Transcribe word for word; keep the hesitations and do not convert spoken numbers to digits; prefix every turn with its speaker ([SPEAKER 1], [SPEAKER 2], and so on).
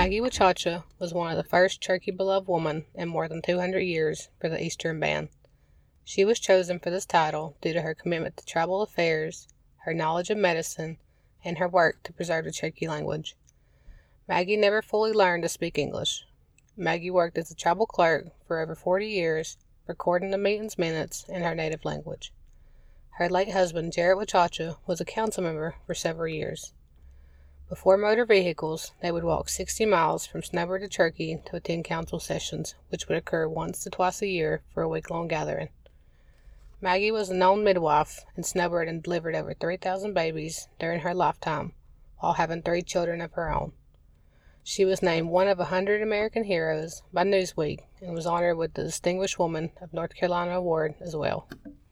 [SPEAKER 1] Maggie Wachacha was one of the first Cherokee-beloved women in more than two hundred years for the Eastern Band. She was chosen for this title due to her commitment to tribal affairs, her knowledge of medicine, and her work to preserve the Cherokee language. Maggie never fully learned to speak English. Maggie worked as a tribal clerk for over forty years, recording the meetings minutes in her native language. Her late husband, Jarrett Wachacha, was a council member for several years. Before motor vehicles, they would walk sixty miles from Snowbird to Cherokee to attend council sessions, which would occur once to twice a year for a week-long gathering. Maggie was a known midwife in Snowbird and delivered over three thousand babies during her lifetime, while having three children of her own. She was named one of a hundred American heroes by Newsweek and was honored with the Distinguished Woman of North Carolina Award as well.